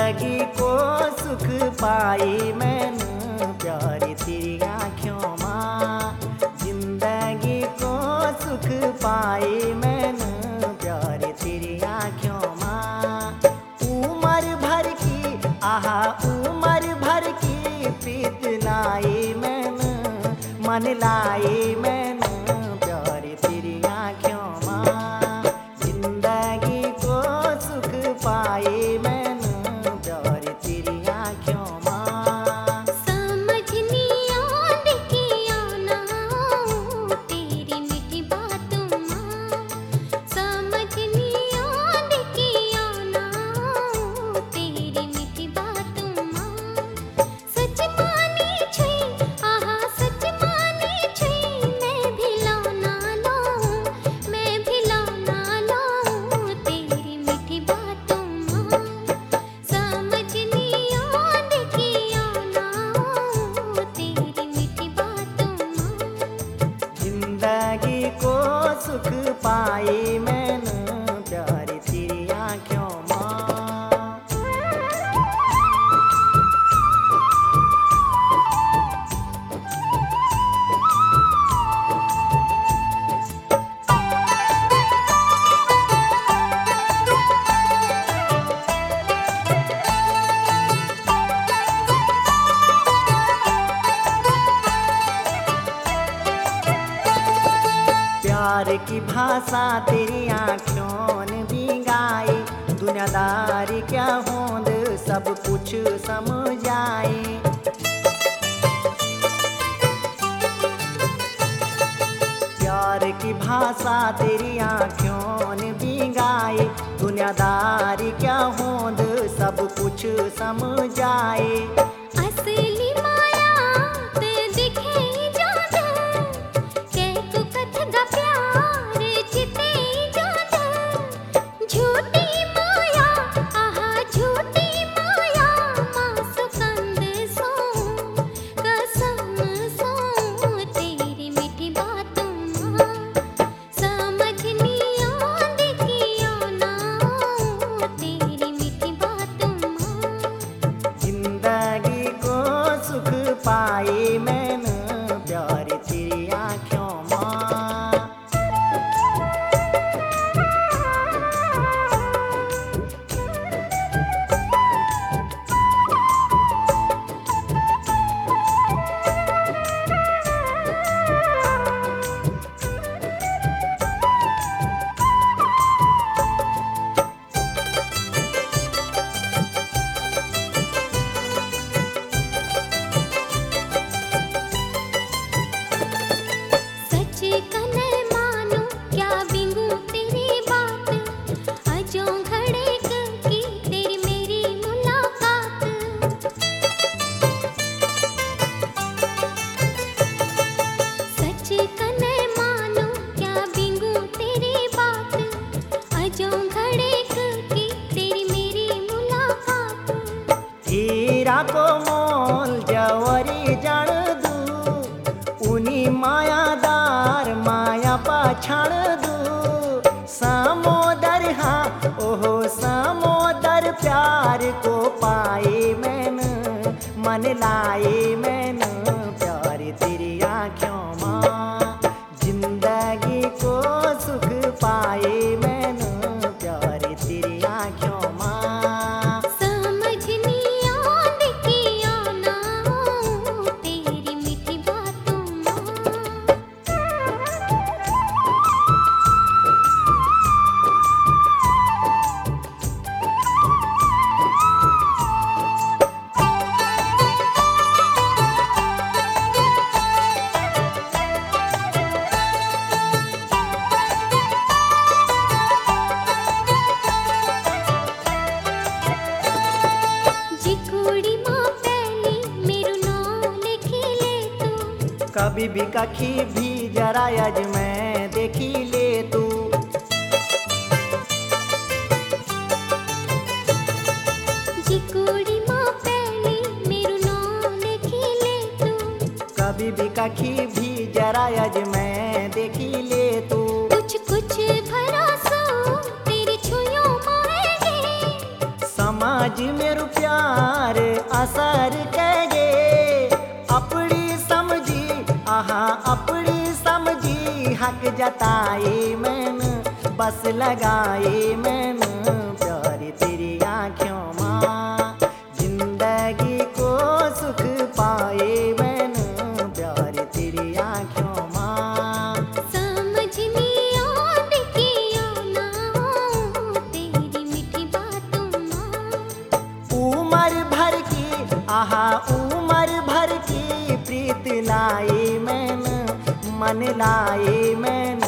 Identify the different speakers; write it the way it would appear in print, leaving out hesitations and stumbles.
Speaker 1: जिंदगी को सुख पाई मैंने प्यारी तेरी आँखों माँ। जिंदगी को सुख पाई मैंने प्यारी तेरी आँखों माँ। उम्र भर की आहा उम्र भर की प्रीत लाई मैंने मन लाई मैंने प्यारी तेरी आँखों माँ। जिंदगी को सुख पाई मैंने प्यारी तेरी आँखों माँ।
Speaker 2: समझनी आँध की आना तेरी मीठी बातों माँ। समझनी आँध की आना तेरी मीठी बातों माँ। सच मानी छुई आहा सच मानी छुई मैं भी लौना लो मैं भी लौना लो तेरी मीठी बातों माँ। समझनी आँध की आना तेरी मीठी बातों माँ।
Speaker 1: जिंदगी को सुख पाई मैंने प्यारी तेरी आँखों माँ। प्यार की भाषा तेरी आँखों ने भी गाई। दुनियादारी क्या होंद सब कुछ समझ आई। प्यार की भाषा तेरी आँखों ने भी गाई। दुनियादारी क्या होंद सब कुछ समझ आई।
Speaker 2: असली माया ते दिखे जादा कैकु कथगा प्यार चिते जादा। झूठी माया आहा झूठी माया मासु कंद सो कसम सो तेरी मीठी बातों माँ। समझनी आँध की आना तेरी मीठी बातों माँ।
Speaker 1: जिंदगी को सुख पाई मैंने प्यारी तेरी आँखों माँ।
Speaker 2: सच कने मानो क्या बिंगू तेरी बात। अजो घड़े की तेरी मेरी मुलाकात। सच कने मानो क्या बिंगू तेरी बात। अजो घड़े की तेरी मेरी मुलाकात।
Speaker 1: हीरा को मोल जवरी जान दू उनी मायादार माया पाछाण दू। सामोदर हाँ ओहो सामोदर प्यार को पाए मैंने मन लाए मैंने प्यारी तेरी आँखों माँ। जिंदगी को सुख पाए मैंने प्यारी तेरी आँखों माँ।
Speaker 2: समझनी आँध की आना तेरी मीठी बातों माँ। जिकुड़ी माँ पहली मेरू नाम लिखी ले तू।
Speaker 1: कभी भी कखी भी जरा अज मैं देखी ले तू।
Speaker 2: जिकुड़ी माँ पहली मेरू नाम लिखी ले तू।
Speaker 1: कभी भी कखी भी जरा अज मैं देखी ले तू।
Speaker 2: कुछ कुछ भरोसो तेरी छुइयों माहेंगे।
Speaker 1: समा आज मेरू प्यार असर कगे अपनी समझी आहा अपनी समझी हक जताए मैन बस लगाए मैन प्यार तेरी आँखों माँ जिंदगी को सुख पाए मैन प्यार तेरी आँखों माँ
Speaker 2: समझनी और कियो ना हो तेरी मीठी बातों माँ
Speaker 1: उमर भर की आहा उमर भर की प्रीत लाए मैन मन लाए मैन